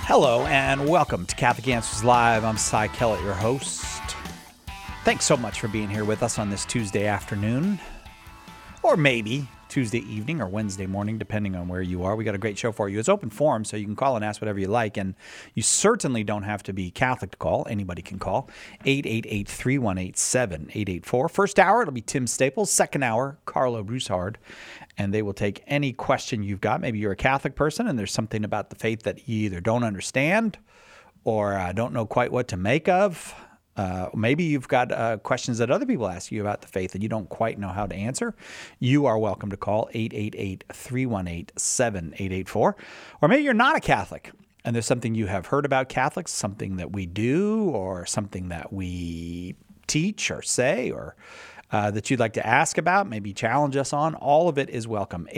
Hello and welcome to Catholic Answers Live. I'm Cy Kellett, your host. Thanks so much for being here with us on this Tuesday afternoon, or maybe Tuesday evening or Wednesday morning, depending on where you are. We got a great show for you. It's open forum, so you can call and ask whatever you like, and you certainly don't have to be Catholic to call. Anybody can call. 888-318-7884. First hour, it'll be Tim Staples. Second hour, Carlo Broussard. And they will take any question you've got. Maybe you're a Catholic person and there's something about the faith that you either don't understand or don't know quite what to make of. Maybe you've got questions that other people ask you about the faith that you don't quite know how to answer. You are welcome to call 888-318-7884. Or maybe you're not a Catholic and there's something you have heard about Catholics, something that we do or something that we teach or say or that you'd like to ask about, maybe challenge us on. All of it is welcome.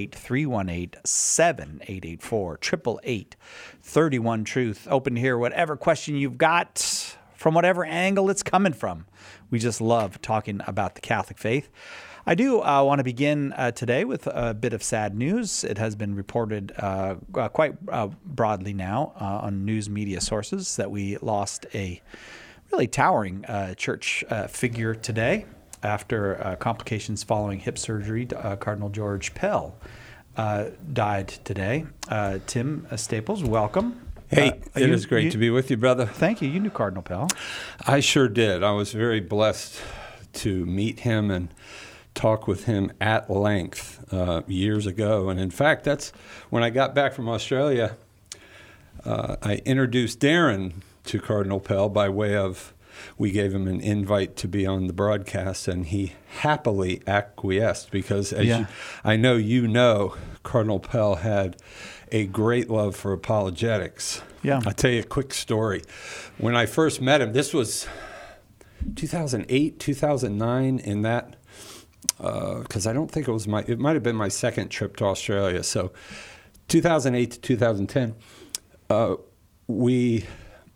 888-318-7884, 888-31-TRUTH. Open to hear whatever question you've got from whatever angle it's coming from. We just love talking about the Catholic faith. I do want to begin today with a bit of sad news. It has been reported quite broadly now on news media sources that we lost a really towering church figure today. After complications following hip surgery, Cardinal George Pell died today. Tim Staples, welcome. Hey, it is great to be with you, brother. Thank you. You knew Cardinal Pell. I sure did. I was very blessed to meet him and talk with him at length years ago. And in fact, that's when I got back from Australia, I introduced Darren to Cardinal Pell by way of we gave him an invite to be on the broadcast, and he happily acquiesced because, I know, Cardinal Pell had a great love for apologetics. Yeah. I'll tell you a quick story. When I first met him, this was 2008, 2009, in that, because I don't think it might have been my second trip to Australia. So 2008 to 2010, we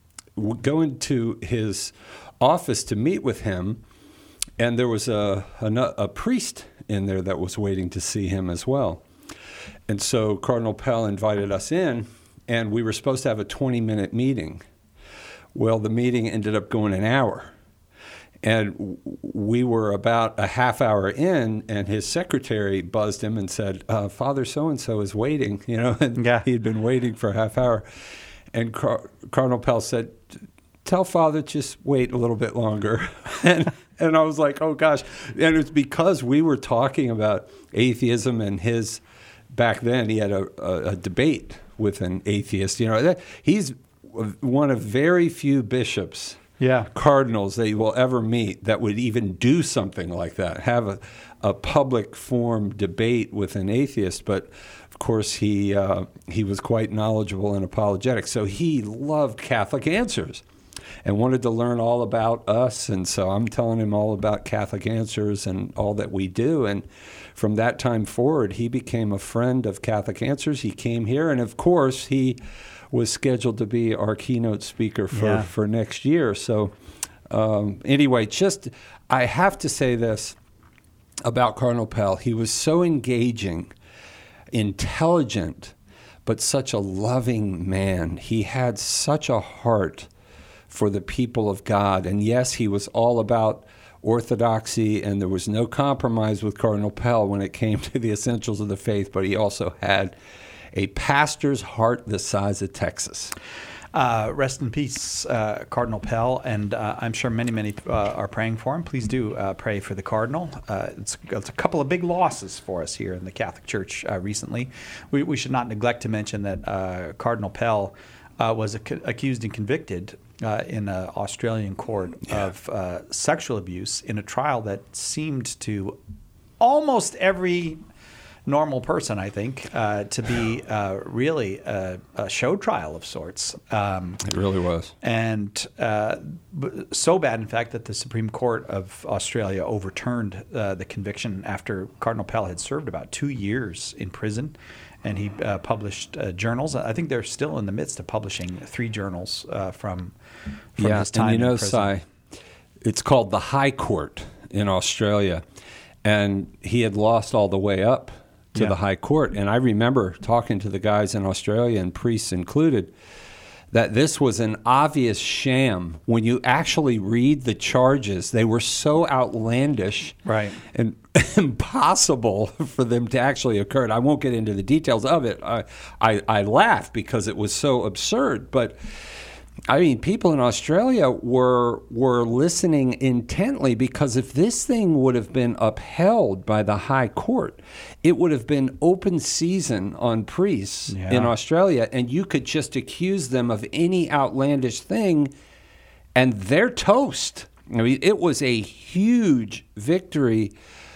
go into his office to meet with him, and there was a priest in there that was waiting to see him as well. And so Cardinal Pell invited us in, and we were supposed to have a 20-minute meeting. Well, the meeting ended up going an hour. And we were about a half hour in, and his secretary buzzed him and said, Father so-and-so is waiting, and he'd been waiting for a half hour. And Cardinal Pell said, tell Father just wait a little bit longer. And I was like, oh, gosh. And it's because we were talking about atheism, and back then he had a debate with an atheist. He's one of very few bishops, cardinals that you will ever meet that would even do something like that, have a public forum debate with an atheist. But of course, he was quite knowledgeable in apologetics. So he loved Catholic Answers and wanted to learn all about us. And so I'm telling him all about Catholic Answers and all that we do. And from that time forward, he became a friend of Catholic Answers. He came here. And of course, he was scheduled to be our keynote speaker for next year. So anyway, I have to say this about Cardinal Pell. He was so engaging, intelligent, but such a loving man. He had such a heart for the people of God. And yes, he was all about orthodoxy, and there was no compromise with Cardinal Pell when it came to the essentials of the faith, but he also had a pastor's heart the size of Texas. Rest in peace, Cardinal Pell, and I'm sure many are praying for him. Please do pray for the Cardinal. It's a couple of big losses for us here in the Catholic Church recently. We should not neglect to mention that Cardinal Pell was accused and convicted in an Australian court of sexual abuse in a trial that seemed to almost every normal person, I think, to be really a show trial of sorts. It really was. And so bad, in fact, that the Supreme Court of Australia overturned the conviction after Cardinal Pell had served about 2 years in prison. And he published journals. I think they're still in the midst of publishing 3 journals from his time in prison. Cy, it's called the High Court in Australia. And he had lost all the way up to the High Court. And I remember talking to the guys in Australia, and priests included, that this was an obvious sham. When you actually read the charges, they were so outlandish Right. and impossible for them to actually occur. And I won't get into the details of it. I laugh because it was so absurd. But I mean, people in Australia were listening intently, because if this thing would have been upheld by the High Court, it would have been open season on priests in Australia, and you could just accuse them of any outlandish thing, and they're toast. I mean, it was a huge victory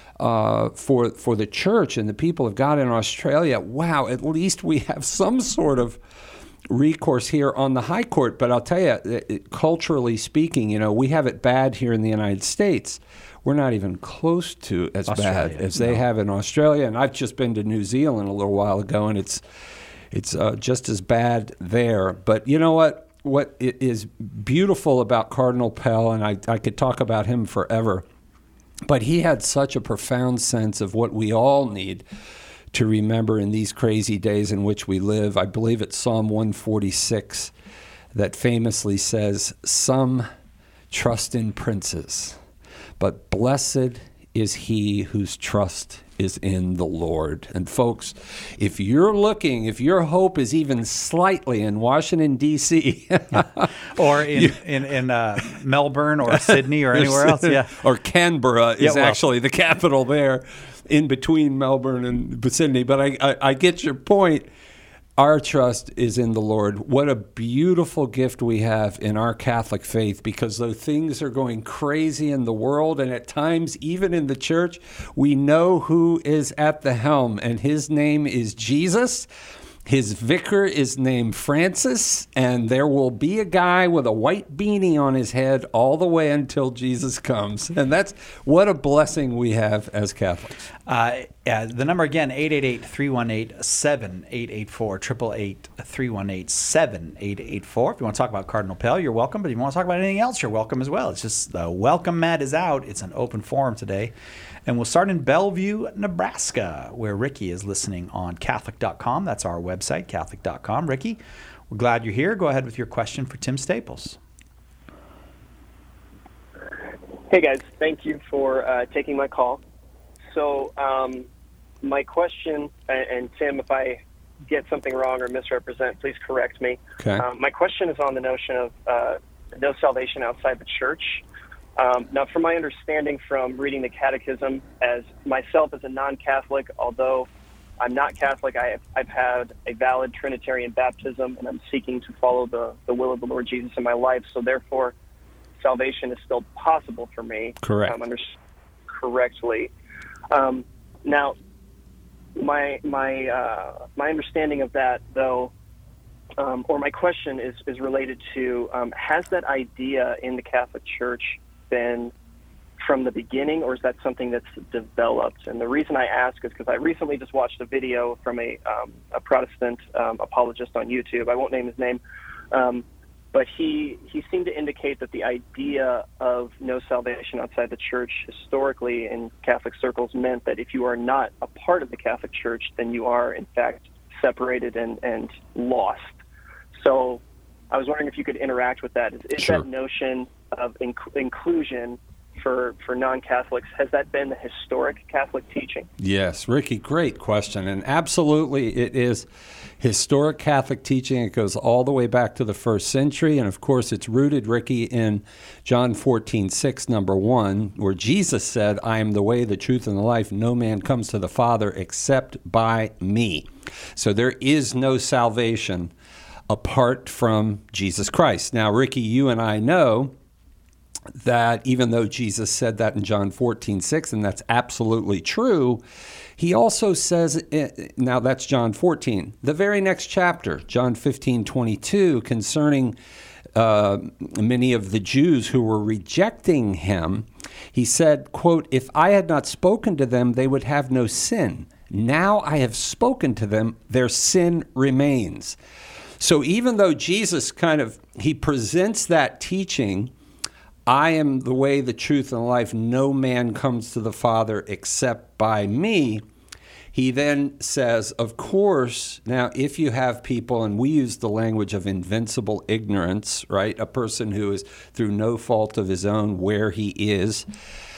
for the church and the people of God in Australia. Wow, at least we have some sort of recourse here on the High Court. But I'll tell you, culturally speaking, we have it bad here in the United States. We're not even close to as bad as they have in Australia. And I've just been to New Zealand a little while ago, and it's just as bad there. But you know what? What is beautiful about Cardinal Pell, and I could talk about him forever, but he had such a profound sense of what we all need to remember in these crazy days in which we live. I believe it's Psalm 146 that famously says, "Some trust in princes, but blessed is he whose trust is in the Lord." And folks, if your hope is even slightly in Washington, D.C. or in Melbourne or Sydney or anywhere else, or Canberra is actually the capital there, in between Melbourne and Sydney. But I get your point. Our trust is in the Lord. What a beautiful gift we have in our Catholic faith, because though things are going crazy in the world and at times even in the church, we know who is at the helm, and his name is Jesus. His vicar is named Francis, and there will be a guy with a white beanie on his head all the way until Jesus comes. And that's what a blessing we have as Catholics. The number again, 888-318-7884, 888-318-7884. If you want to talk about Cardinal Pell, you're welcome. But if you want to talk about anything else, you're welcome as well. It's just the welcome mat is out. It's an open forum today. And we'll start in Bellevue, Nebraska, where Ricky is listening on Catholic.com. That's our website, Catholic.com. Ricky, we're glad you're here. Go ahead with your question for Tim Staples. Hey, guys. Thank you for taking my call. So my question, and Tim, if I get something wrong or misrepresent, please correct me. Okay. My question is on the notion of no salvation outside the church. Now, from my understanding from reading the Catechism, as myself as a non-Catholic, although I'm not Catholic, I've had a valid Trinitarian baptism, and I'm seeking to follow the will of the Lord Jesus in my life. So therefore, salvation is still possible for me. Correct. Correctly. Now, my understanding of that, though, or my question is related to, has that idea in the Catholic Church been from the beginning, or is that something that's developed? And the reason I ask is because I recently just watched a video from a Protestant apologist on YouTube. I won't name his name, but he seemed to indicate that the idea of no salvation outside the church historically in Catholic circles meant that if you are not a part of the Catholic Church, then you are in fact separated and lost. So I was wondering if you could interact with that. Is Sure. that notion of inclusion for non-Catholics, has that been the historic Catholic teaching? Yes, Ricky, great question. And absolutely, it is historic Catholic teaching. It goes all the way back to the first century. And of course, it's rooted, Ricky, in John 14:6, number 1, where Jesus said, "I am the way, the truth, and the life. No man comes to the Father except by me." So there is no salvation apart from Jesus Christ. Now, Ricky, you and I know that even though Jesus said that in John 14:6, and that's absolutely true, he also says, now that's John 14, the very next chapter, John 15:22, concerning many of the Jews who were rejecting him, he said, quote, "If I had not spoken to them, they would have no sin. Now I have spoken to them, their sin remains." So even though Jesus he presents that teaching, I am the way, the truth, and the life. No man comes to the Father except by me. he then says, of course, now if you have people, and we use the language of invincible ignorance, right? A person who is through no fault of his own where he is,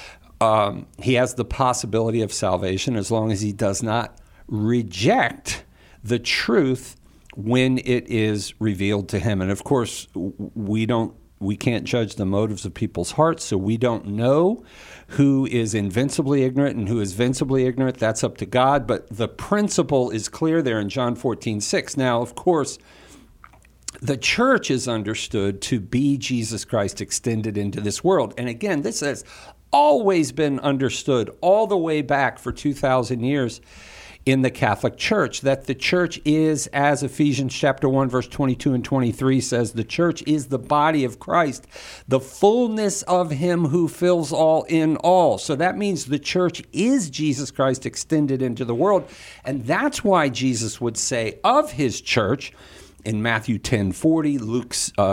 he has the possibility of salvation as long as he does not reject the truth when it is revealed to him. And of course, we can't judge the motives of people's hearts, so we don't know who is invincibly ignorant and who is vincibly ignorant. That's up to God, but the principle is clear there in John 14:6. Now, of course, the church is understood to be Jesus Christ extended into this world. And again, this has always been understood all the way back for 2,000 years in the Catholic Church, that the church is, as Ephesians chapter 1, verse 22 and 23 says, the church is the body of Christ, the fullness of him who fills all in all. So that means the church is Jesus Christ extended into the world. And that's why Jesus would say of his church in Matthew 10:40, Luke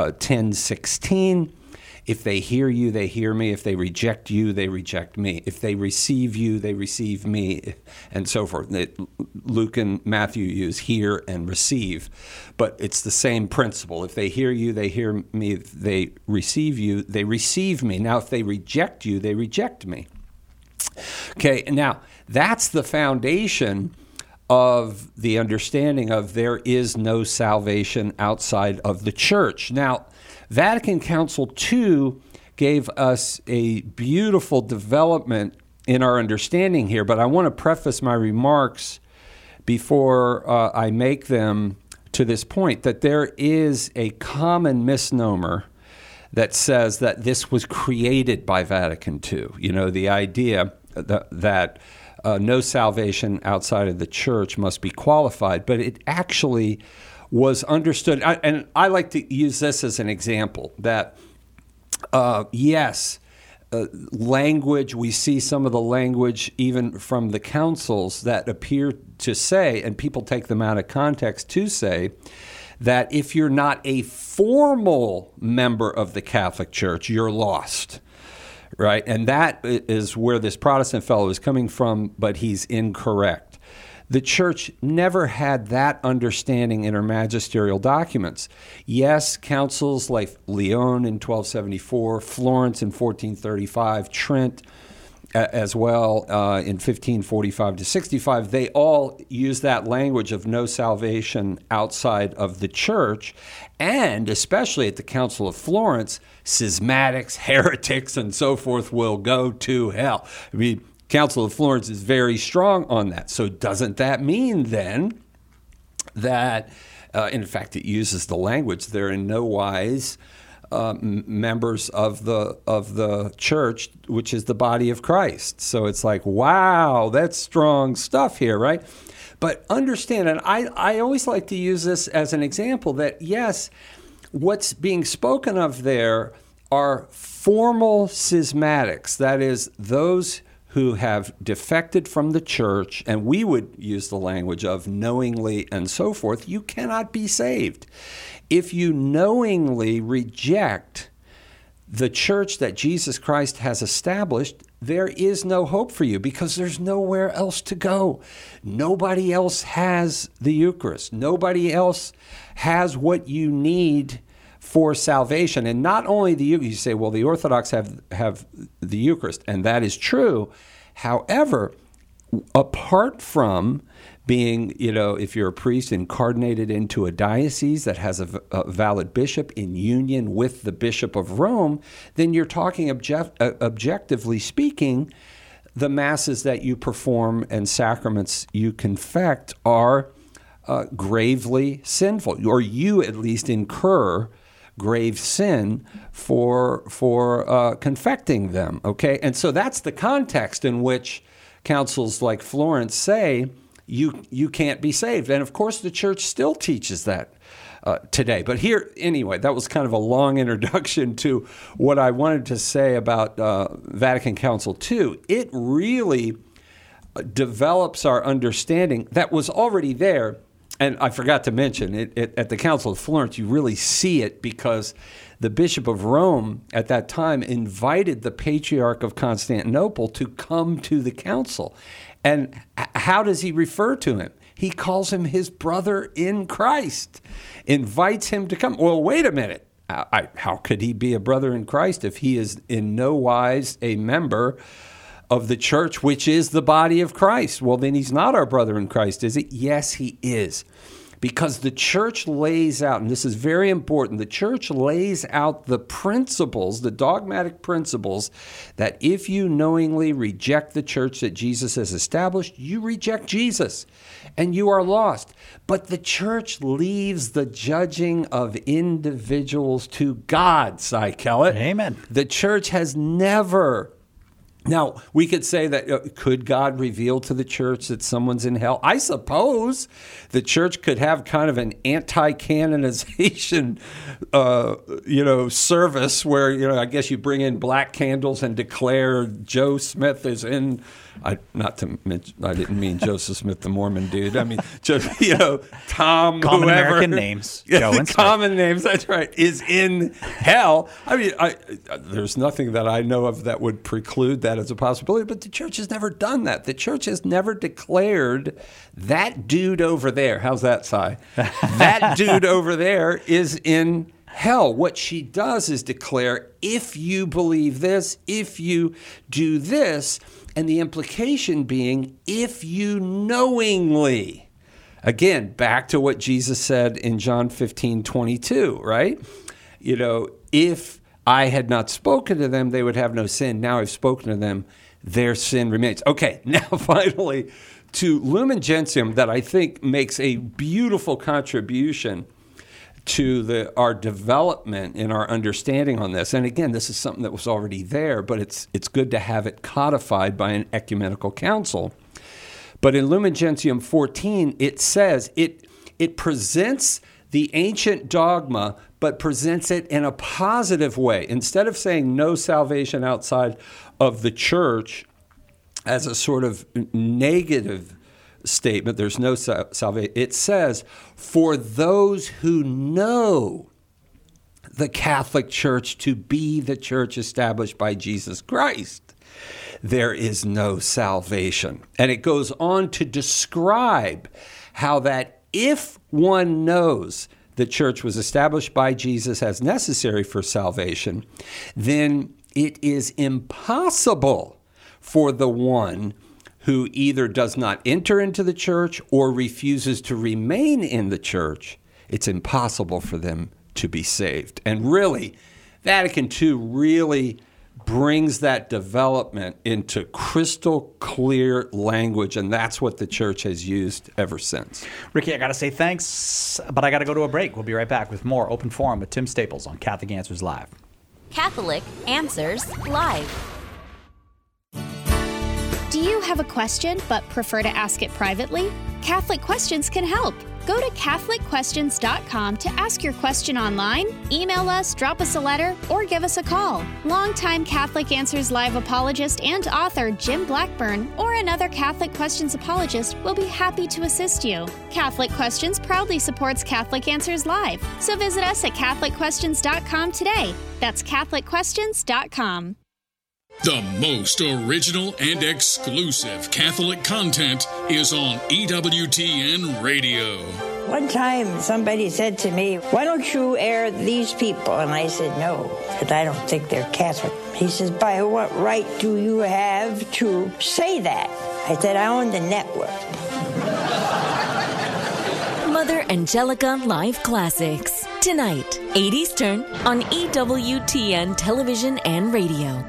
10:16, if they hear you, they hear me. If they reject you, they reject me. If they receive you, they receive me, and so forth. Luke and Matthew use hear and receive, but it's the same principle. If they hear you, they hear me. If they receive you, they receive me. Now, if they reject you, they reject me. Okay, now that's the foundation of the understanding of there is no salvation outside of the church. Now, Vatican Council II gave us a beautiful development in our understanding here, but I want to preface my remarks before I make them to this point that there is a common misnomer that says that this was created by Vatican II. You know, the idea that no salvation outside of the church must be qualified, but it actually was understood, and I like to use this as an example, that language, we see some of the language even from the councils that appear to say, and people take them out of context to say, that if you're not a formal member of the Catholic Church, you're lost. Right? And that is where this Protestant fellow is coming from, but he's incorrect. The church never had that understanding in her magisterial documents. Yes, councils like Lyon in 1274, Florence in 1435, Trent as well in 1545 to 65, they all use that language of no salvation outside of the church. And especially at the Council of Florence, schismatics, heretics, and so forth will go to hell. I mean, Council of Florence is very strong on that. So doesn't that mean then that, in fact, it uses the language, they're in no wise members of the church, which is the body of Christ. So it's like, wow, that's strong stuff here, right? But understand, and I always like to use this as an example, that yes, what's being spoken of there are formal schismatics, that is, those who have defected from the church, and we would use the language of knowingly and so forth. You cannot be saved. If you knowingly reject the church that Jesus Christ has established, there is no hope for you because there's nowhere else to go. Nobody else has the Eucharist. Nobody else has what you need for salvation. And not only the Eucharist, you say, well, the Orthodox have the Eucharist, and that is true. However, apart from being, if you're a priest incarnated into a diocese that has a valid bishop in union with the Bishop of Rome, then you're talking objectively speaking, the masses that you perform and sacraments you confect are gravely sinful, or you at least incur grave sin for confecting them, okay? And so that's the context in which councils like Florence say you can't be saved. And of course the church still teaches that today. But here, anyway, that was kind of a long introduction to what I wanted to say about Vatican Council II. It really develops our understanding that was already there. And I forgot to mention, at the Council of Florence, you really see it because the Bishop of Rome at that time invited the Patriarch of Constantinople to come to the council. And how does he refer to him? He calls him his brother in Christ, invites him to come. Well, wait a minute. How could he be a brother in Christ if he is in no wise a member of the church, which is the body of Christ? Well, then he's not our brother in Christ, is he? Yes, he is. Because the church lays out, and this is very important, the church lays out the principles, the dogmatic principles, that if you knowingly reject the church that Jesus has established, you reject Jesus and you are lost. But the church leaves the judging of individuals to God, Cy Kellett. Amen. The church has never... Now, we could say that, could God reveal to the church that someone's in hell? I suppose the church could have kind of an anti-canonization, service where, I guess you bring in black candles and declare Joe Smith is in... I didn't mean Joseph Smith, the Mormon dude. I mean, just, Tom, common whoever. American names. Joe and Smith. Common names, that's right, is in hell. I mean, there's nothing that I know of that would preclude that as a possibility, but the church has never done that. The church has never declared that dude over there. How's that, Cy? That dude over there is in hell. What she does is declare, if you believe this, if you do this, and the implication being, if you knowingly, again, back to what Jesus said in John 15:22, right? If I had not spoken to them, they would have no sin. Now I've spoken to them, their sin remains. Okay, now finally to Lumen Gentium, that I think makes a beautiful contribution to our development in our understanding on this. And again, this is something that was already there, but it's good to have it codified by an ecumenical council. But in Lumen Gentium 14, it says it presents the ancient dogma, but presents it in a positive way. Instead of saying no salvation outside of the church as a sort of negative statement, there's no salvation. It says, for those who know the Catholic Church to be the church established by Jesus Christ, there is no salvation. And it goes on to describe how that if one knows the church was established by Jesus as necessary for salvation, then it is impossible for the one who either does not enter into the church or refuses to remain in the church, it's impossible for them to be saved. And really, Vatican II really brings that development into crystal clear language, and that's what the church has used ever since. Ricky, I got to say thanks, but I got to go to a break. We'll be right back with more Open Forum with Tim Staples on Catholic Answers Live. Catholic Answers Live. Do you have a question but prefer to ask it privately? Catholic Questions can help. Go to CatholicQuestions.com to ask your question online, email us, drop us a letter, or give us a call. Longtime Catholic Answers Live apologist and author Jim Blackburn or another Catholic Questions apologist will be happy to assist you. Catholic Questions proudly supports Catholic Answers Live, so visit us at CatholicQuestions.com today. That's CatholicQuestions.com. The most original and exclusive Catholic content is on EWTN Radio. One time somebody said to me, why don't you air these people? And I said, no, because I don't think they're Catholic. He says, by what right do you have to say that? I said, I own the network. Mother Angelica Live Classics. Tonight, 8 Eastern on EWTN Television and Radio.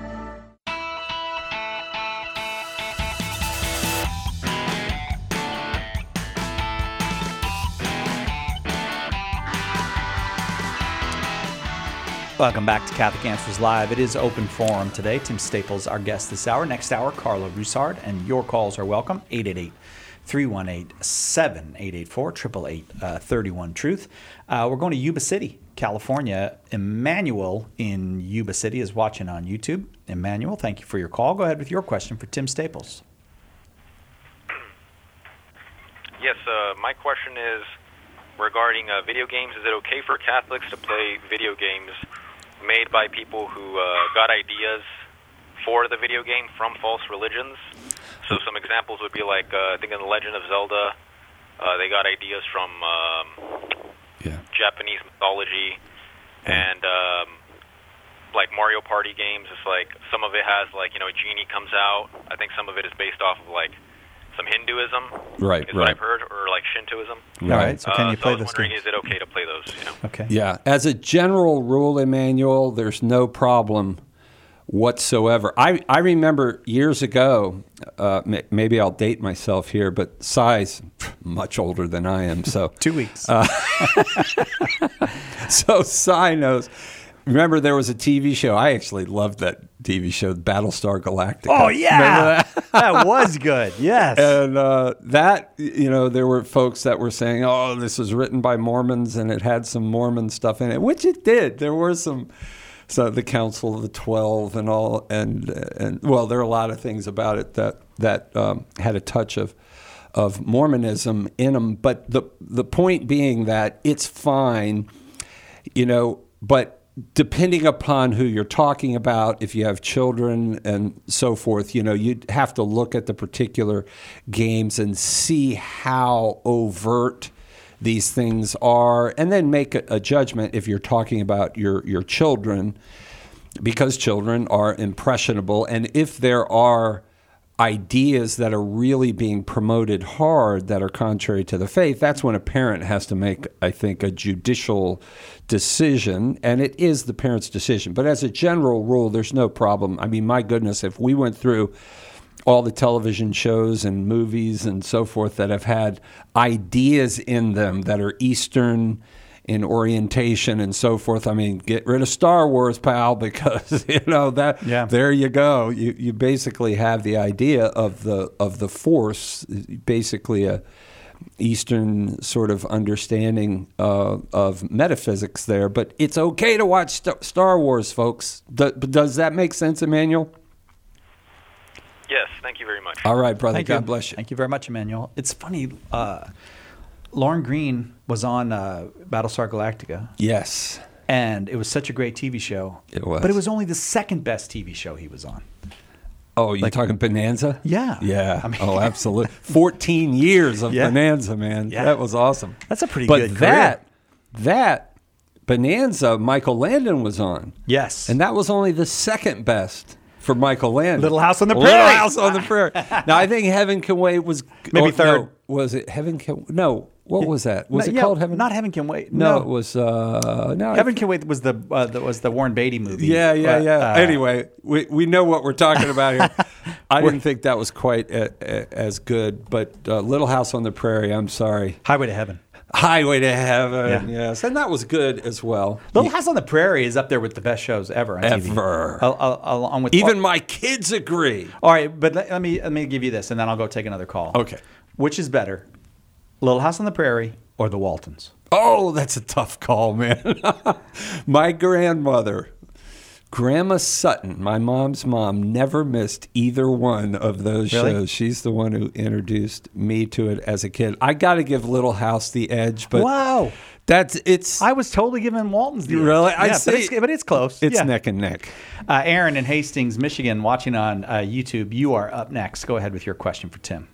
Welcome back to Catholic Answers Live. It is Open Forum today. Tim Staples, our guest this hour. Next hour, Carla Roussard, and your calls are welcome. 888-318-7884, 888-31-TRUTH. We're going to Yuba City, California. Emmanuel in Yuba City is watching on YouTube. Emmanuel, thank you for your call. Go ahead with your question for Tim Staples. Yes, my question is regarding video games. Is it okay for Catholics to play video games made by people who got ideas for the video game from false religions? So some examples would be like, I think in The Legend of Zelda, they got ideas from Japanese mythology, and like Mario Party games. It's like some of it has like, a genie comes out. I think some of it is based off of like some Hinduism, right? What I've heard, or like Shintoism. Right. So can you play I was this wondering, game? is it okay to play those? Okay. Yeah. As a general rule, Emmanuel, there's no problem whatsoever. I remember years ago, maybe I'll date myself here, but Cy's much older than I am. So 2 weeks. So Cy knows. Remember, there was a TV show. I actually loved that TV show, Battlestar Galactica. Oh, yeah. Remember that? That was good. Yes. And there were folks that were saying, oh, this was written by Mormons and it had some Mormon stuff in it, which it did. There were so the Council of the 12 and all, and well, there are a lot of things about it that had a touch of Mormonism in them. But the point being that it's fine, but depending upon who you're talking about, if you have children and so forth, you'd have to look at the particular games and see how overt these things are, and then make a judgment if you're talking about your children, because children are impressionable. And if there are ideas that are really being promoted hard that are contrary to the faith, that's when a parent has to make, I think, a judicial decision, and it is the parent's decision. But as a general rule, there's no problem. I mean, my goodness, if we went through all the television shows and movies and so forth that have had ideas in them that are Eastern in orientation and so forth. I mean, get rid of Star Wars, pal, because there you go. You basically have the idea of the Force, basically a Eastern sort of understanding of metaphysics there. But it's okay to watch Star Wars, folks. Does that make sense, Emmanuel? Yes, thank you very much. All right, brother. Thank God you. bless you. Thank you very much, Emmanuel. It's funny. Lauren Green was on Battlestar Galactica. Yes. And it was such a great TV show. It was. But it was only the second best TV show he was on. Oh, you're talking Bonanza? Yeah. Yeah. Oh, absolutely. 14 years of Bonanza, man. Yeah. That was awesome. That's a pretty good career. That Bonanza, Michael Landon was on. Yes. And that was only the second best for Michael Landon. Little House on the Prairie. Little House on the Prairie. Now, I think Heaven Can Wait was... Maybe third. No, was it Heaven Can... No. What was that? Was it called Heaven? Not Heaven Can Wait. No, it was... no, Heaven Can Wait was the Warren Beatty movie. Yeah. Anyway, we know what we're talking about here. I didn't think that was quite as good, but Little House on the Prairie, I'm sorry. Highway to Heaven. Highway to Heaven, yes. And that was good as well. Little House on the Prairie is up there with the best shows ever on TV. Ever. Along with Even my kids agree. All right, but let me give you this, and then I'll go take another call. Okay. Which is better, Little House on the Prairie or The Waltons? Oh, that's a tough call, man. My grandmother, Grandma Sutton, my mom's mom, never missed either one of those shows. She's the one who introduced me to it as a kid. I got to give Little House the edge, but wow, I was totally giving Waltons the edge. Really? But it's close. It's neck and neck. Aaron in Hastings, Michigan, watching on YouTube. You are up next. Go ahead with your question for Tim.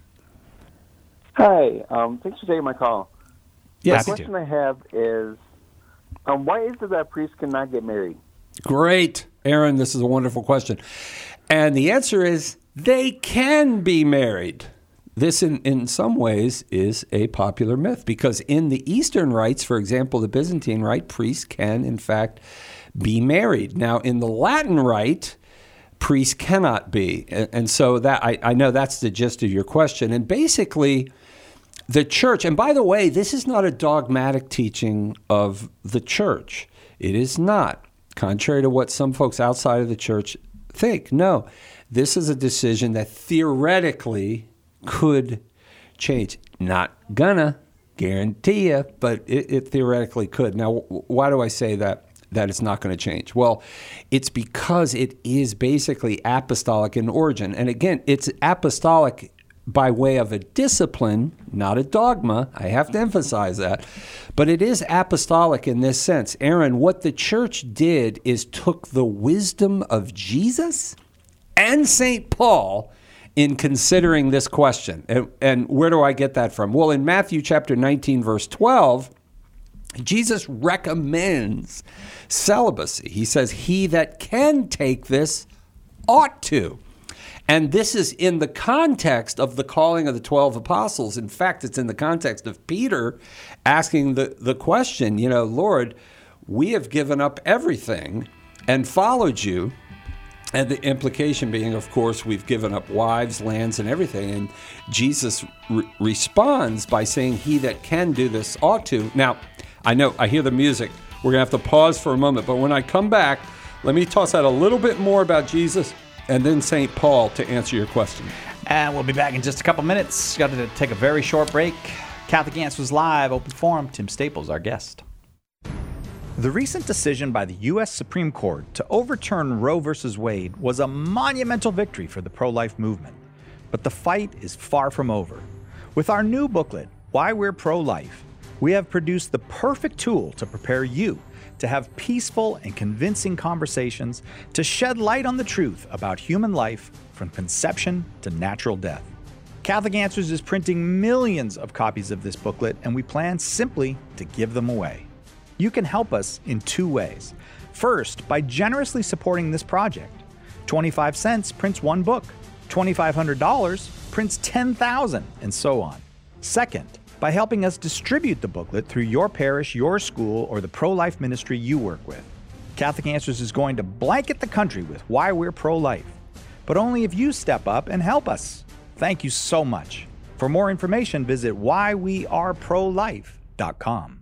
Hi. Thanks for taking my call. Yes. The question I have is, why is it that priests cannot get married? Great. Aaron, this is a wonderful question. And the answer is they can be married. This, in some ways, is a popular myth because in the Eastern rites, for example, the Byzantine rite, priests can, in fact, be married. Now, in the Latin rite, priests cannot be. And so that I know that's the gist of your question. And basically, the church, and by the way, this is not a dogmatic teaching of the church. It is not. Contrary to what some folks outside of the church think. No, this is a decision that theoretically could change. Not gonna guarantee you, but it theoretically could. Now, why do I say that it's not going to change? Well, it's because it is basically apostolic in origin. And again, it's apostolic by way of a discipline, not a dogma. I have to emphasize that. But it is apostolic in this sense. Aaron, what the church did is took the wisdom of Jesus and St. Paul in considering this question. And where do I get that from? Well, in Matthew chapter 19, verse 12, Jesus recommends celibacy. He says, he that can take this ought to. And this is in the context of the calling of the 12 apostles. In fact, it's in the context of Peter asking the question, Lord, we have given up everything and followed you. And the implication being, of course, we've given up wives, lands, and everything. And Jesus responds by saying, he that can do this ought to. Now, I hear the music. We're going to have to pause for a moment. But when I come back, let me toss out a little bit more about Jesus and then St. Paul to answer your question. And we'll be back in just a couple minutes. Got to take a very short break. Catholic Answers Live, open forum. Tim Staples, our guest. The recent decision by the U.S. Supreme Court to overturn Roe v. Wade was a monumental victory for the pro-life movement. But the fight is far from over. With our new booklet, Why We're Pro-Life, we have produced the perfect tool to prepare you to have peaceful and convincing conversations to shed light on the truth about human life from conception to natural death. Catholic Answers is printing millions of copies of this booklet, and we plan simply to give them away. You can help us in two ways. First, by generously supporting this project. 25 cents prints one book. $2,500 prints 10,000, and so on. Second, by helping us distribute the booklet through your parish, your school, or the pro-life ministry you work with. Catholic Answers is going to blanket the country with Why We're Pro-Life, but only if you step up and help us. Thank you so much. For more information, visit whyweareprolife.com.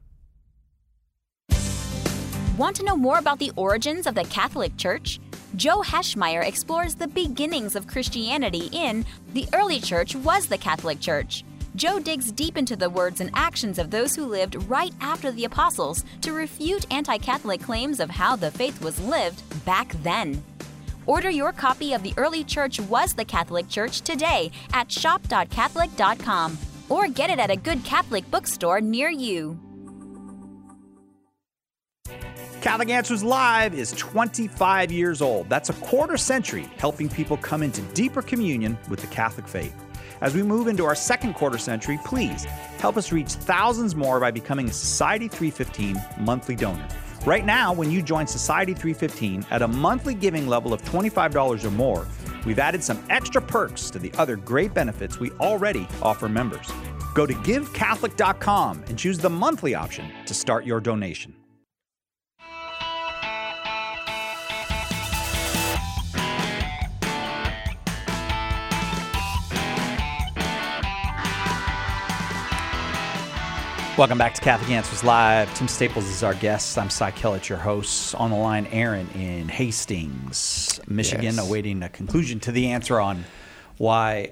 Want to know more about the origins of the Catholic Church? Joe Heschmeyer explores the beginnings of Christianity in The Early Church Was the Catholic Church. Joe digs deep into the words and actions of those who lived right after the apostles to refute anti-Catholic claims of how the faith was lived back then. Order your copy of The Early Church Was the Catholic Church today at shop.catholic.com or get it at a good Catholic bookstore near you. Catholic Answers Live is 25 years old. That's a quarter century helping people come into deeper communion with the Catholic faith. As we move into our second quarter century, please help us reach thousands more by becoming a Society 315 monthly donor. Right now, when you join Society 315 at a monthly giving level of $25 or more, we've added some extra perks to the other great benefits we already offer members. Go to givecatholic.com and choose the monthly option to start your donation. Welcome back to Catholic Answers Live. Tim Staples is our guest. I'm Cy Kellett, your host. On the line, Aaron in Hastings, Michigan, awaiting a conclusion to the answer on why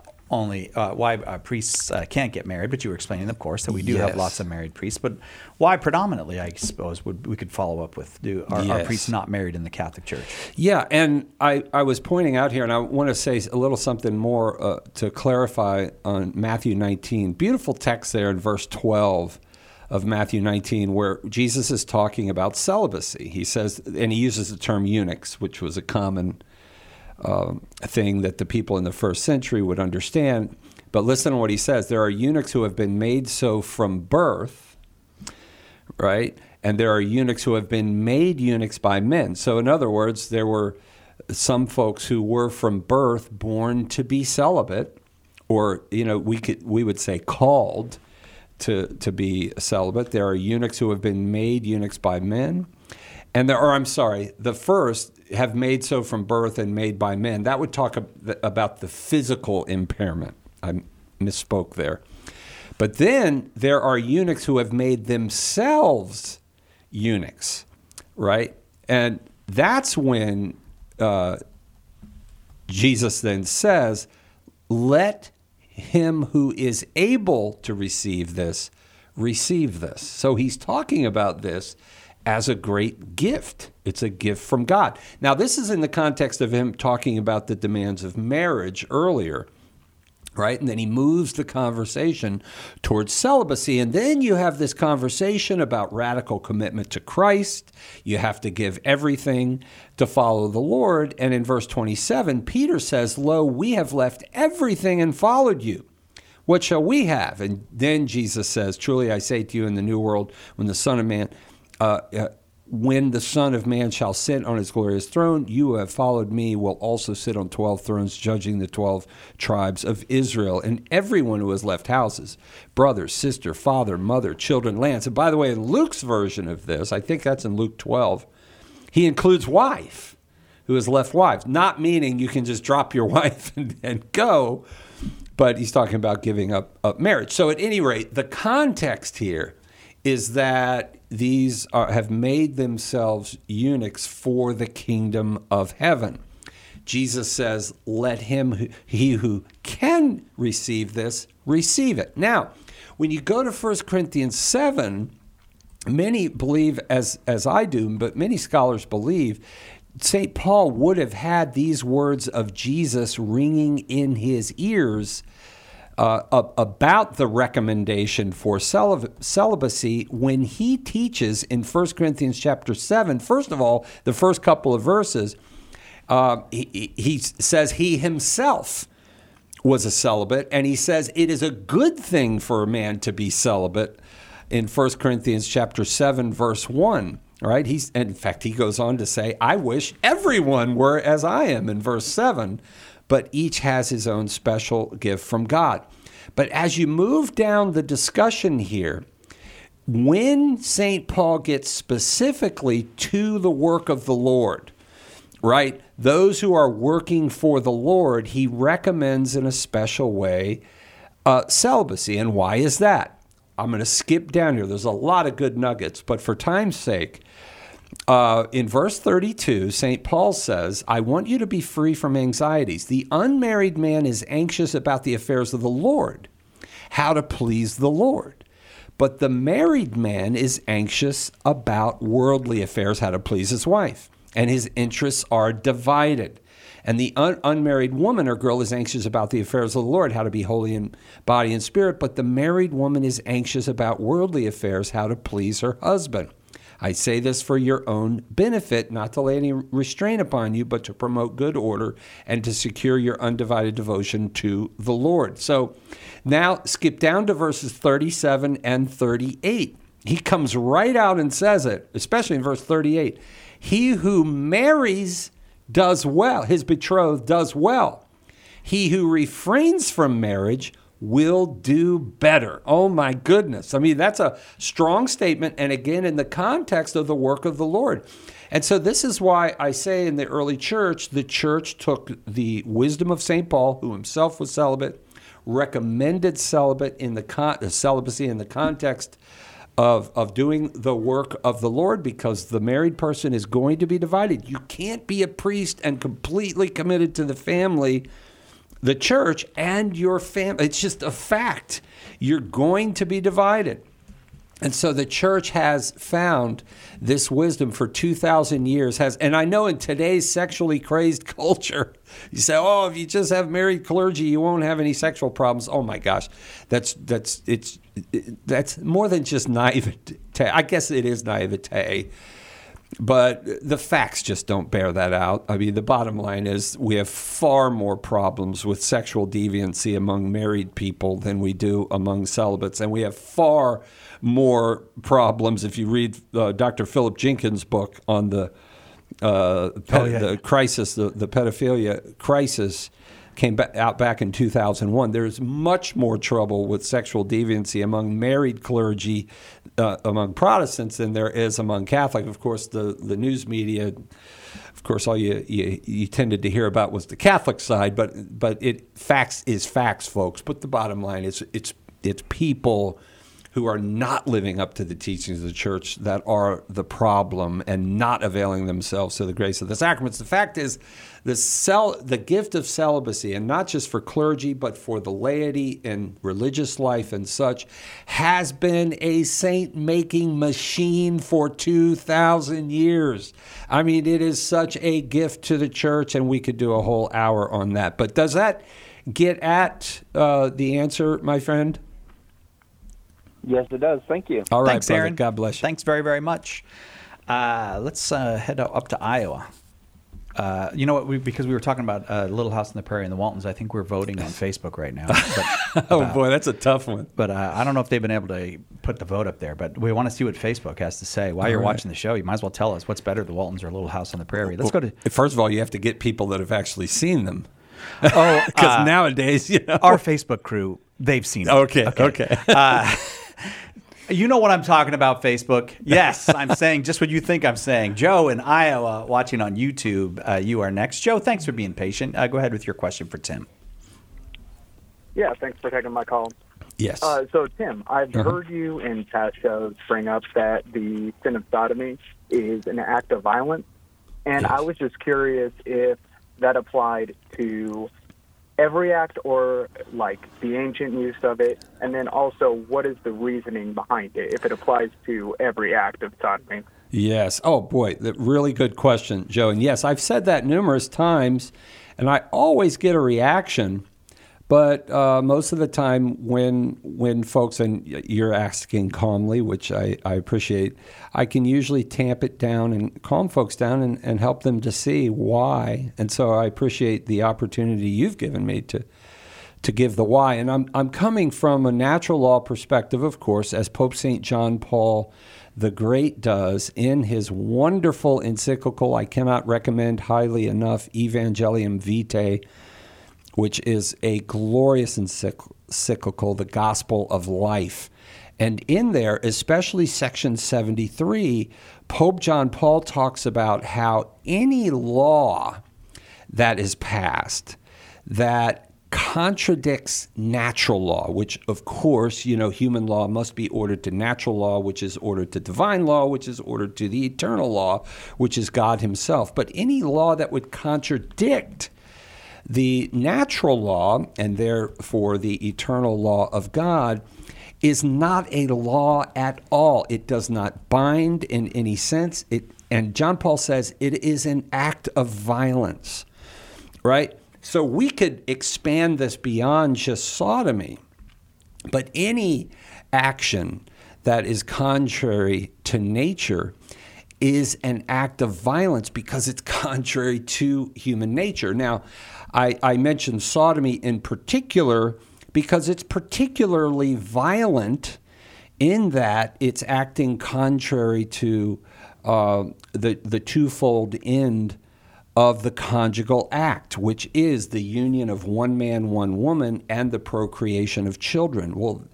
priests can't get married. But you were explaining, of course, that we do have lots of married priests. But why predominantly, I suppose, we could follow up with, are priests not married in the Catholic Church? Yeah, and I was pointing out here, and I want to say a little something more to clarify on Matthew 19. Beautiful text there in verse 12 of Matthew 19, where Jesus is talking about celibacy. He says, and he uses the term eunuchs, which was a common thing that the people in the first century would understand. But listen to what he says. There are eunuchs who have been made so from birth, right? And there are eunuchs who have been made eunuchs by men. So in other words, there were some folks who were from birth born to be celibate, or we would say called to be celibate. There are eunuchs who have been made eunuchs by men. And the first have made so from birth and made by men. That would talk about the physical impairment. I misspoke there. But then there are eunuchs who have made themselves eunuchs, right? And that's when Jesus then says, let him who is able to receive this. So he's talking about this as a great gift. It's a gift from God. Now, this is in the context of him talking about the demands of marriage earlier, right? And then he moves the conversation towards celibacy. And then you have this conversation about radical commitment to Christ. You have to give everything to follow the Lord. And in verse 27, Peter says, "Lo, we have left everything and followed you. What shall we have?" And then Jesus says, "Truly I say to you, in the new world, when the Son of Man shall sit on his glorious throne, you who have followed me will also sit on 12 thrones, judging the 12 tribes of Israel. And everyone who has left houses, brother, sister, father, mother, children, lands." And by the way, in Luke's version of this, I think that's in Luke 12, he includes wife, who has left wives. Not meaning you can just drop your wife and go, but he's talking about giving up marriage. So at any rate, the context here is that these have made themselves eunuchs for the kingdom of heaven. Jesus says, "Let he who can receive this, receive it." Now, when you go to 1 Corinthians 7, many believe, as I do, but many scholars believe, St. Paul would have had these words of Jesus ringing in his ears about the recommendation for celibacy when he teaches in 1 Corinthians chapter 7. First of all, the first couple of verses, he says he himself was a celibate, and he says it is a good thing for a man to be celibate in 1 Corinthians chapter 7, verse 1. Right? In fact, he goes on to say, "I wish everyone were as I am," in verse 7. But each has his own special gift from God. But as you move down the discussion here, when St. Paul gets specifically to the work of the Lord, right, those who are working for the Lord, he recommends in a special way celibacy. And why is that? I'm going to skip down here. There's a lot of good nuggets, but for time's sake, in verse 32, St. Paul says, "I want you to be free from anxieties. The unmarried man is anxious about the affairs of the Lord, how to please the Lord. But the married man is anxious about worldly affairs, how to please his wife. And his interests are divided. And the unmarried woman or girl is anxious about the affairs of the Lord, how to be holy in body and spirit. But the married woman is anxious about worldly affairs, how to please her husband. I say this for your own benefit, not to lay any restraint upon you, but to promote good order and to secure your undivided devotion to the Lord." So now skip down to verses 37 and 38. He comes right out and says it, especially in verse 38. "He who marries does well, his betrothed does well. He who refrains from marriage will do better." Oh my goodness. I mean, that's a strong statement. And again, in the context of the work of the Lord. And so this is why I say in the early church, the church took the wisdom of St. Paul, who himself was celibate, recommended celibacy in the context of doing the work of the Lord, because the married person is going to be divided. You can't be a priest and completely committed to the family, the church, and your family. It's just a fact. You're going to be divided. And so the church has found this wisdom for 2,000 years. And I know in today's sexually crazed culture, you say, "Oh, if you just have married clergy, you won't have any sexual problems." Oh my gosh, that's more than just naivete. I guess it is naivete. But the facts just don't bear that out. I mean, the bottom line is we have far more problems with sexual deviancy among married people than we do among celibates. And we have far more problems if you read Dr. Philip Jenkins' book on the crisis, the pedophilia crisis, came out back in 2001. There's much more trouble with sexual deviancy among married clergy, among Protestants, than there is among Catholic. Of course, the news media, of course, all you tended to hear about was the Catholic side, but facts is facts, folks. But the bottom line is it's people who are not living up to the teachings of the church that are the problem and not availing themselves to the grace of the sacraments. The fact is, the gift of celibacy, and not just for clergy, but for the laity and religious life and such, has been a saint-making machine for 2,000 years. I mean, it is such a gift to the church, and we could do a whole hour on that. But does that get at the answer, my friend? Yes, it does. Thank you. All right, Thanks, brother. Aaron. God bless you. Thanks very, very much. Let's head up to Iowa. You know what? Because we were talking about Little House on the Prairie and the Waltons, I think we're voting on Facebook right now. Oh, boy, that's a tough one. But I don't know if they've been able to put the vote up there. But we want to see what Facebook has to say. While you're watching the show, you might as well tell us what's better, the Waltons or Little House on the Prairie. Let's go to... First of all, you have to get people that have actually seen them. Oh, because nowadays, our Facebook crew, they've seen it. Okay. You know what I'm talking about, Facebook. Yes, I'm saying just what you think I'm saying. Joe in Iowa watching on YouTube. You are next. Joe, thanks for being patient. Go ahead with your question for Tim. Yeah, thanks for taking my call. Yes. So, Tim, I've heard you in past shows bring up that the sin of sodomy is an act of violence. And I was just curious if that applied to every act or like the ancient use of it, and then also what is the reasoning behind it if it applies to every act of sodomy? Yes. Oh, boy, really good question, Joe. And yes, I've said that numerous times, and I always get a reaction. But most of the time when folks, and you're asking calmly, which I appreciate, I can usually tamp it down and calm folks down and help them to see why. And so I appreciate the opportunity you've given me to give the why. And I'm coming from a natural law perspective, of course, as Pope St. John Paul the Great does in his wonderful encyclical, I cannot recommend highly enough, Evangelium Vitae, which is a glorious encyclical, the Gospel of Life. And in there, especially section 73, Pope John Paul talks about how any law that is passed that contradicts natural law, which of course, human law must be ordered to natural law, which is ordered to divine law, which is ordered to the eternal law, which is God himself. But any law that would contradict the natural law, and therefore the eternal law of God, is not a law at all. It does not bind in any sense. And John Paul says it is an act of violence, right? So we could expand this beyond just sodomy, but any action that is contrary to nature is an act of violence because it's contrary to human nature. Now, I mentioned sodomy in particular because it's particularly violent in that it's acting contrary to the twofold end of the conjugal act, which is the union of one man, one woman, and the procreation of children.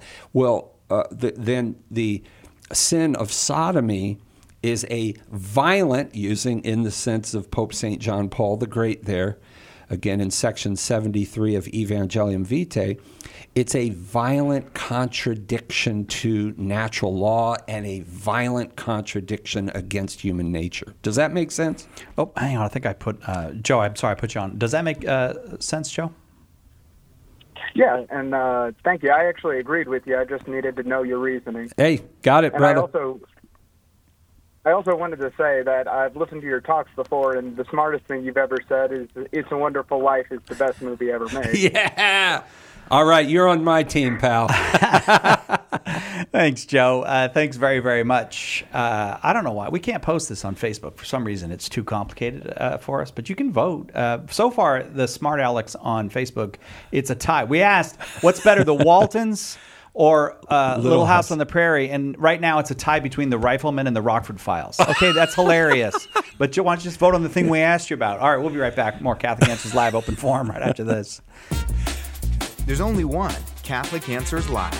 Then the sin of sodomy is a violent, using in the sense of Pope St. John Paul the Great there, again in section 73 of Evangelium Vitae, it's a violent contradiction to natural law and a violent contradiction against human nature. Does that make sense? Oh, hang on. I think I put, Joe, I'm sorry I put you on. Does that make sense, Joe? Yeah, and thank you. I actually agreed with you. I just needed to know your reasoning. Hey, got it, brother. I also wanted to say that I've listened to your talks before, and the smartest thing you've ever said is "It's a Wonderful Life" is the best movie ever made. Yeah. All right, you're on my team, pal. Thanks, Joe. Thanks very, very much. I don't know why. We can't post this on Facebook. For some reason, it's too complicated for us, but you can vote. So far, the Smart Alex on Facebook, it's a tie. We asked, what's better, the Waltons or Little House on the Prairie? And right now, it's a tie between the Rifleman and the Rockford Files. Okay, that's hilarious. But Joe, why don't you just vote on the thing we asked you about? All right, we'll be right back. More Catholic Answers Live open forum right after this. There's only one Catholic Answers Live.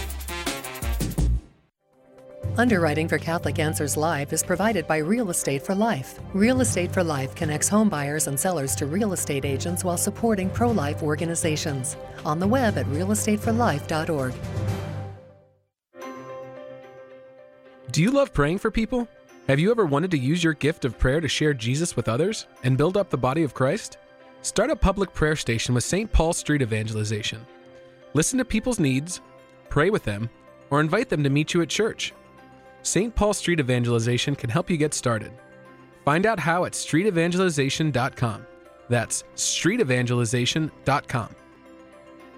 Underwriting for Catholic Answers Live is provided by Real Estate for Life. Real Estate for Life connects home buyers and sellers to real estate agents while supporting pro-life organizations. On the web at realestateforlife.org. Do you love praying for people? Have you ever wanted to use your gift of prayer to share Jesus with others and build up the body of Christ? Start a public prayer station with St. Paul Street Evangelization. Listen to people's needs, pray with them, or invite them to meet you at church. St. Paul Street Evangelization can help you get started. Find out how at streetevangelization.com. That's streetevangelization.com.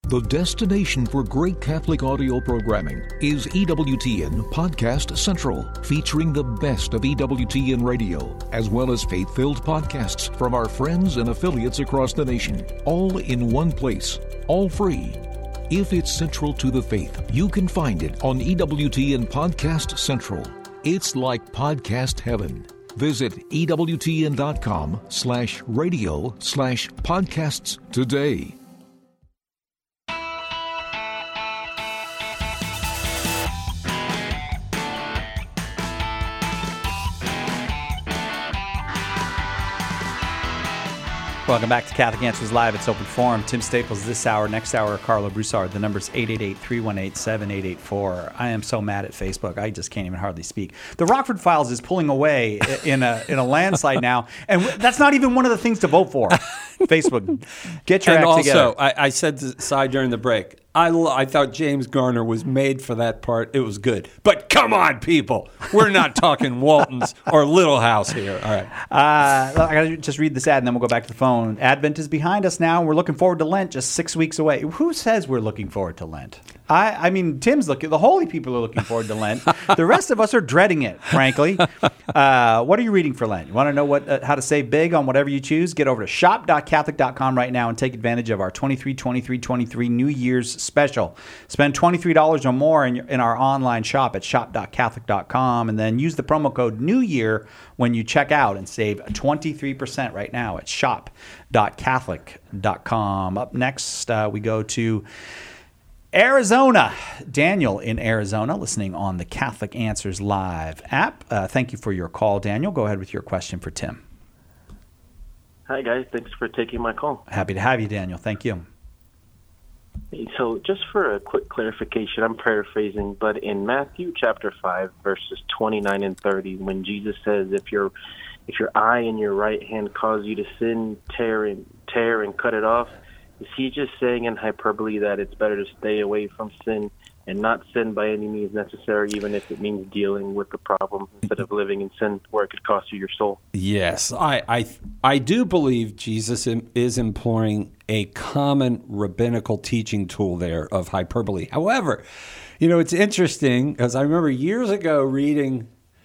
The destination for great Catholic audio programming is EWTN Podcast Central, featuring the best of EWTN radio, as well as faith-filled podcasts from our friends and affiliates across the nation, all in one place, all free. If it's central to the faith, you can find it on EWTN Podcast Central. It's like podcast heaven. Visit EWTN.com/radio/podcasts today. Welcome back to Catholic Answers Live. It's Open Forum. Tim Staples this hour. Next hour, Carlo Broussard. The number's 888-318-7884. I am so mad at Facebook. I just can't even hardly speak. The Rockford Files is pulling away in a landslide now, and that's not even one of the things to vote for. Facebook, get your act together. And also, I said to Cy during the break, I thought James Garner was made for that part. It was good. But come on, people. We're not talking Waltons or Little House here. All right. I got to just read this ad, and then we'll go back to the phone. Advent is behind us now, and we're looking forward to Lent, just 6 weeks away. Who says we're looking forward to Lent? I mean, Tim's looking. The holy people are looking forward to Lent. The rest of us are dreading it, frankly. What are you reading for Lent? You want to know how to save big on whatever you choose? Get over to shop.catholic.com right now and take advantage of our 23-23-23 New Year's special. Spend $23 or more in our online shop at shop.catholic.com, and then use the promo code New Year when you check out and save 23% right now at shop.catholic.com. Up next, we go to Arizona. Daniel in Arizona, listening on the Catholic Answers Live app. Thank you for your call, Daniel. Go ahead with your question for Tim. Hi, guys. Thanks for taking my call. Happy to have you, Daniel. Thank you. So just for a quick clarification, I'm paraphrasing, but in Matthew chapter 5, verses 29 and 30, when Jesus says, if your eye and your right hand cause you to sin, tear and cut it off, is he just saying in hyperbole that it's better to stay away from sin and not sin by any means necessary, even if it means dealing with the problem instead of living in sin where it could cost you your soul? Yes, I do believe Jesus is employing a common rabbinical teaching tool there of hyperbole. However, it's interesting because I remember years ago reading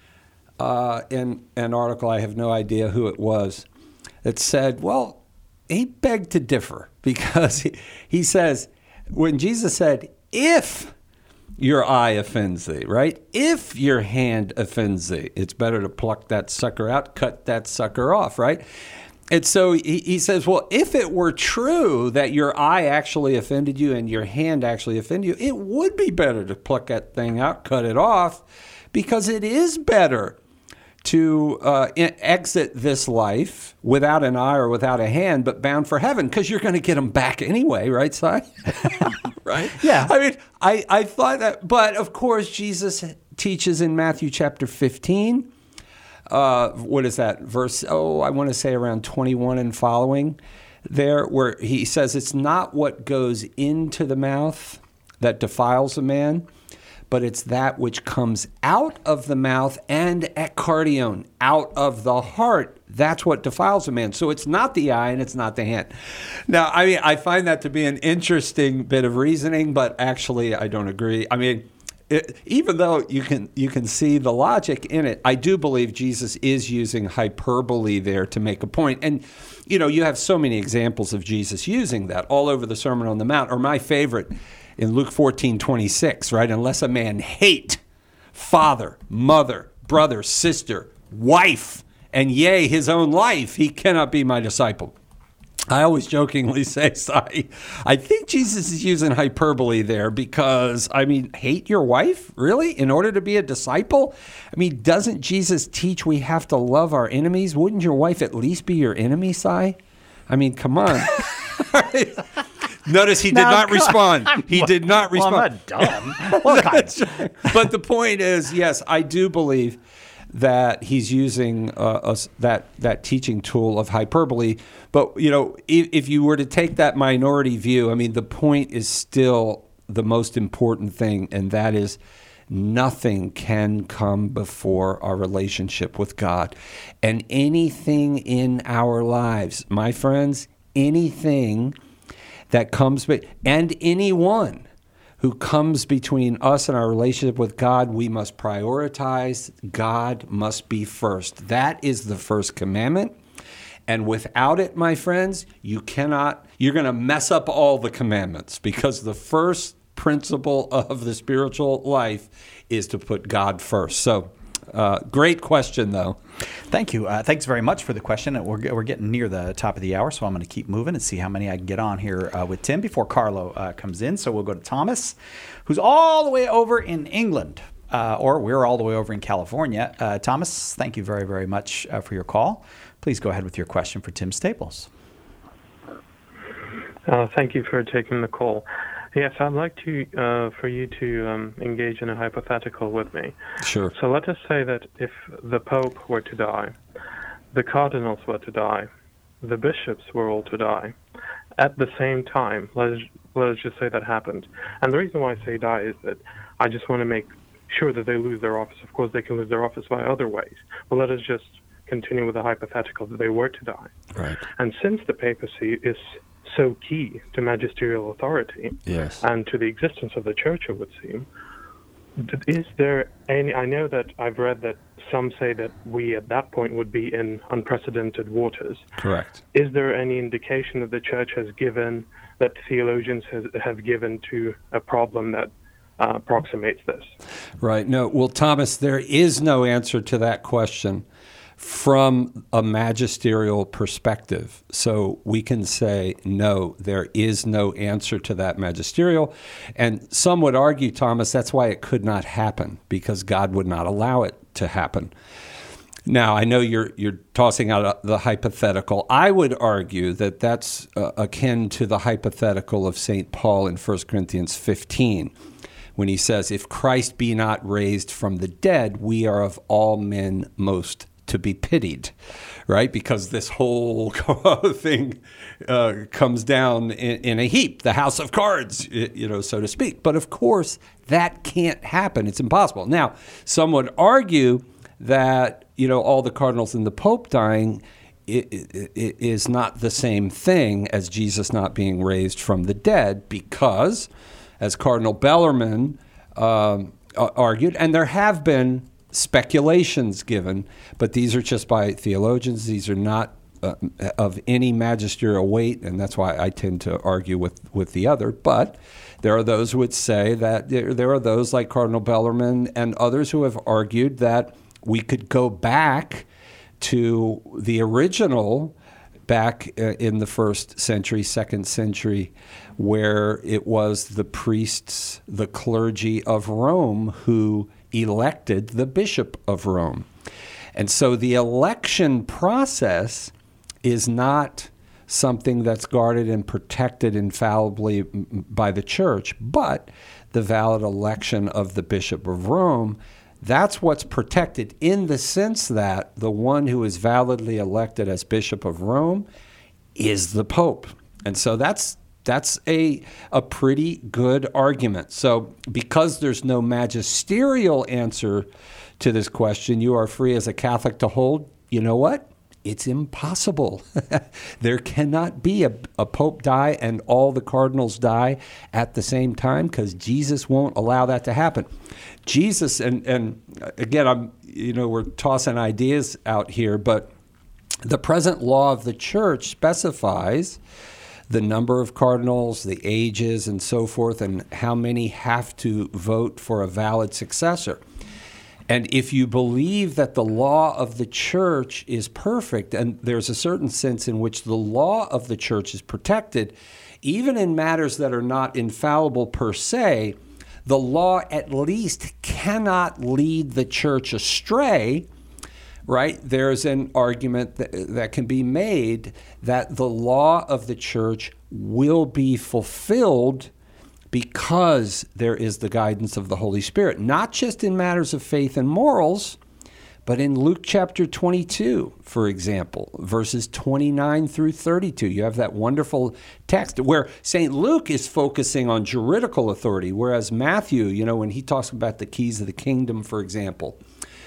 in an article, I have no idea who it was, that said, well, he begged to differ because he says, when Jesus said, if your eye offends thee, right? If your hand offends thee, it's better to pluck that sucker out, cut that sucker off, right? And so he says, well, if it were true that your eye actually offended you and your hand actually offended you, it would be better to pluck that thing out, cut it off, because it is better to exit this life without an eye or without a hand, but bound for heaven, because you're going to get them back anyway, right, Si? Right? Yeah. I mean, I thought that, but of course, Jesus teaches in Matthew chapter 15, what is that, verse, I want to say around 21 and following there, where he says it's not what goes into the mouth that defiles a man, but it's that which comes out of the mouth and ekkardion, out of the heart. That's what defiles a man. So it's not the eye and it's not the hand. Now, I mean, I find that to be an interesting bit of reasoning, but actually I don't agree. I mean, even though you can see the logic in it, I do believe Jesus is using hyperbole there to make a point. And, you have so many examples of Jesus using that all over the Sermon on the Mount, or my favorite, in Luke 14:26, right? Unless a man hate father, mother, brother, sister, wife, and yea, his own life, he cannot be my disciple. I always jokingly say, I think Jesus is using hyperbole there because, hate your wife? Really? In order to be a disciple? Doesn't Jesus teach we have to love our enemies? Wouldn't your wife at least be your enemy, Si? Come on. Notice he did not respond. He did not respond. Well, I'm not dumb. Well, but the point is, yes, I do believe that he's using that teaching tool of hyperbole. But, if you were to take that minority view, the point is still the most important thing, and that is nothing can come before our relationship with God. And anything in our lives, my friends, anything that comes, and anyone who comes between us and our relationship with God, we must prioritize. God must be first. That is the first commandment. And without it, my friends, you're going to mess up all the commandments, because the first principle of the spiritual life is to put God first. So, great question, though. Thank you. Thanks very much for the question. We're getting near the top of the hour, so I'm going to keep moving and see how many I can get on here with Tim before Carlo comes in. So we'll go to Thomas, who's all the way over in England, or we're all the way over in California. Thomas, thank you very, very much for your call. Please go ahead with your question for Tim Staples. Thank you for taking the call. Yes, I'd like for you to engage in a hypothetical with me. Sure. So let us say that if the Pope were to die, the cardinals were to die, the bishops were all to die, at the same time. Let us just say that happened. And the reason why I say die is that I just want to make sure that they lose their office. Of course, they can lose their office by other ways. But let us just continue with the hypothetical that they were to die. Right. And since the papacy is so key to magisterial authority, yes, and to the existence of the church, it would seem, is there any, I know that I've read that some say that we at that point would be in unprecedented waters. Correct. Is there any indication that the church has given, that theologians have given to a problem that approximates this? Right. No, well, Thomas, there is no answer to that question from a magisterial perspective. So we can say, no, there is no answer to that magisterial. And some would argue, Thomas, that's why it could not happen, because God would not allow it to happen. Now, I know you're tossing out the hypothetical. I would argue that that's akin to the hypothetical of St. Paul in 1 Corinthians 15, when he says, if Christ be not raised from the dead, we are of all men most to be pitied, right? Because this whole thing comes down in a heap, the house of cards, so to speak. But of course, that can't happen. It's impossible. Now, some would argue that, all the cardinals and the Pope dying is not the same thing as Jesus not being raised from the dead, because, as Cardinal Bellarmine argued, and there have been speculations given, but these are just by theologians. These are not of any magisterial weight, and that's why I tend to argue with the other. But there are those who would say that there are those like Cardinal Bellarmine and others who have argued that we could go back to the original, back in the 1st century, 2nd century, where it was the priests, the clergy of Rome who elected the Bishop of Rome. And so the election process is not something that's guarded and protected infallibly by the church, but the valid election of the Bishop of Rome, that's what's protected, in the sense that the one who is validly elected as Bishop of Rome is the Pope. And so that's a pretty good argument. So because there's no magisterial answer to this question, you are free as a Catholic to hold, you know what? It's impossible. There cannot be a Pope die and all the cardinals die at the same time, because Jesus won't allow that to happen. Jesus, and again, we're tossing ideas out here, but the present law of the church specifies the number of cardinals, the ages, and so forth, and how many have to vote for a valid successor. And if you believe that the law of the church is perfect, and there's a certain sense in which the law of the church is protected, even in matters that are not infallible per se, the law at least cannot lead the church astray, right? There's an argument that can be made that the law of the church will be fulfilled because there is the guidance of the Holy Spirit, not just in matters of faith and morals, but in Luke chapter 22, for example, verses 29 through 32. You have that wonderful text where St. Luke is focusing on juridical authority, whereas Matthew, when he talks about the keys of the kingdom, for example,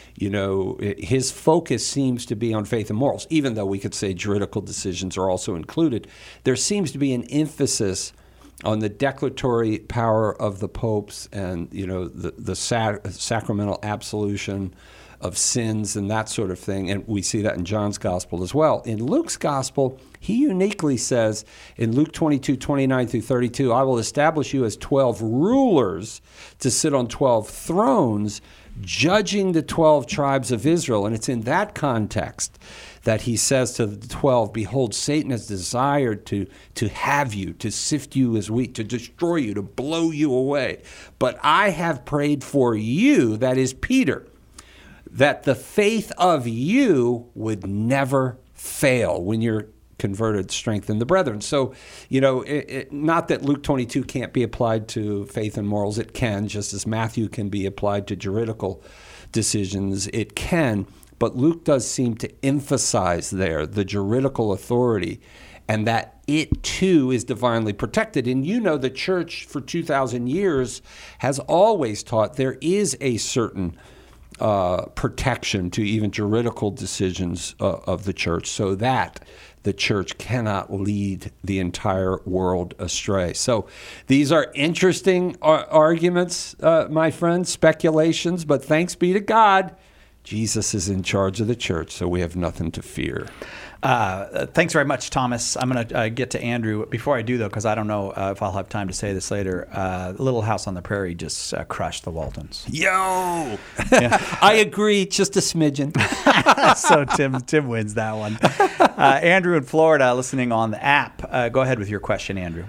his focus seems to be on faith and morals, even though we could say juridical decisions are also included. There seems to be an emphasis on the declaratory power of the popes and, the sacramental absolution of sins and that sort of thing. And we see that in John's gospel as well. In Luke's gospel, he uniquely says in Luke 22:29-32, I will establish you as 12 rulers to sit on 12 thrones, judging the 12 tribes of Israel. And it's in that context that he says to the 12, behold, Satan has desired to have you, to sift you as wheat, to destroy you, to blow you away. But I have prayed for you, that is Peter, that the faith of you would never fail. When you're converted, strengthen the brethren. So, not that Luke 22 can't be applied to faith and morals. It can, just as Matthew can be applied to juridical decisions. It can. But Luke does seem to emphasize there the juridical authority and that it too is divinely protected. And the church for 2,000 years has always taught there is a certain protection to even juridical decisions of the church, so that the church cannot lead the entire world astray. So these are interesting arguments, my friends, speculations, but thanks be to God, Jesus is in charge of the church, so we have nothing to fear. Thanks very much, Thomas. I'm going to get to Andrew. Before I do, though, because I don't know if I'll have time to say this later, Little House on the Prairie just crushed the Waltons. Yo! Yeah. I agree, just a smidgen. So Tim wins that one. Andrew in Florida, listening on the app. Go ahead with your question, Andrew.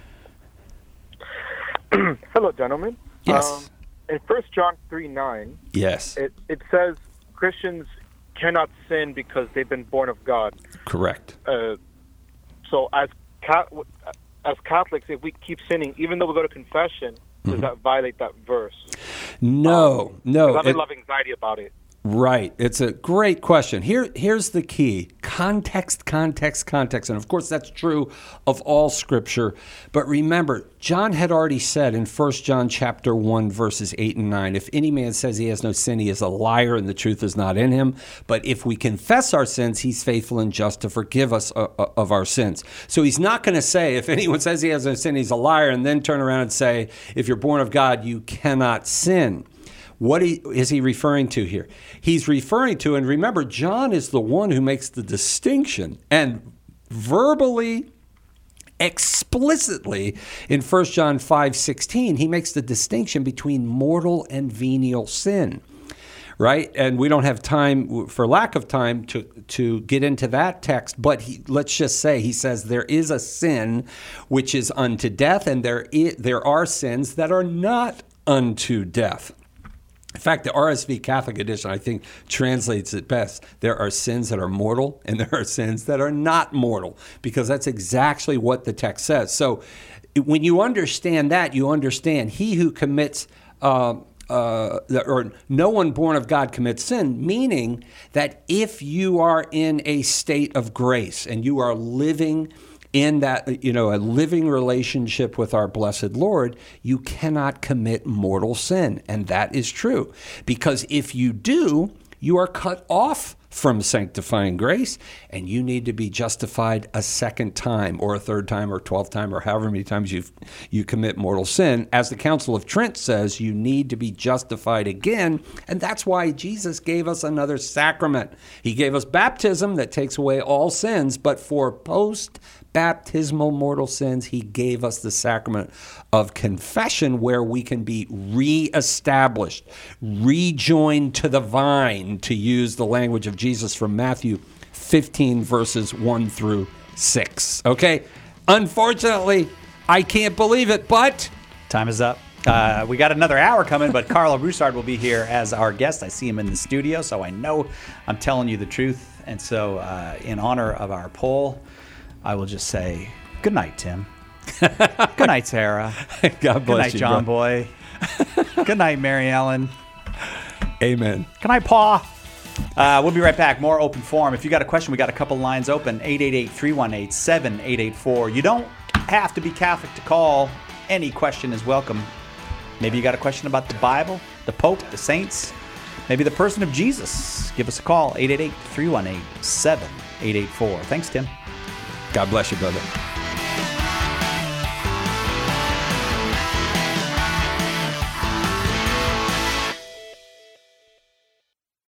Hello, gentlemen. Yes. In 1 John 3:9, yes, it says Christians cannot sin because they've been born of God. Correct. So as Catholics, if we keep sinning, even though we go to confession, does that violate that verse? No. Because I'm in love anxiety about it. Right. It's a great question. Here's the key. Context. And of course, that's true of all Scripture. But remember, John had already said in 1 John chapter 1, verses 8 and 9, if any man says he has no sin, he is a liar and the truth is not in him. But if we confess our sins, he's faithful and just to forgive us of our sins. So he's not going to say, if anyone says he has no sin, he's a liar, and then turn around and say, if you're born of God, you cannot sin. What is he referring to here? He's referring to, and remember, John is the one who makes the distinction, and verbally, explicitly, in 1 John 5:16, he makes the distinction between mortal and venial sin, right? And we don't have time, for lack of time, to get into that text, but let's just say, he says there is a sin which is unto death, and there are sins that are not unto death. In fact, the RSV Catholic edition, I think, translates it best. There are sins that are mortal, and there are sins that are not mortal, because that's exactly what the text says. So when you understand that, you understand he who commits, or no one born of God commits sin, meaning that if you are in a state of grace and you are living in that, a living relationship with our blessed Lord, you cannot commit mortal sin. And that is true. Because if you do, you are cut off from sanctifying grace, and you need to be justified a second time, or a third time, or 12th time, or however many times you commit mortal sin. As the Council of Trent says, you need to be justified again, and that's why Jesus gave us another sacrament. He gave us baptism that takes away all sins, but for post-baptismal mortal sins, he gave us the sacrament of confession, where we can be reestablished, rejoined to the vine, to use the language of Jesus from Matthew 15, verses 1 through 6. Okay? Unfortunately, I can't believe it, but time is up. We got another hour coming, but Carlo Broussard will be here as our guest. I see him in the studio, so I know I'm telling you the truth. And so in honor of our poll, I will just say good night, Tim. Good night, Sarah. God bless you. Good night, John Boy. Good night, Mary Ellen. Amen. Good night, Pa. We'll be right back. More open forum. If you got a question, we got a couple lines open. 888-318-7884. You don't have to be Catholic to call. Any question is welcome. Maybe you got a question about the Bible, the Pope, the saints. maybe the person of Jesus, give us a call, 888-318-7884. Thanks, Tim. God bless you, brother.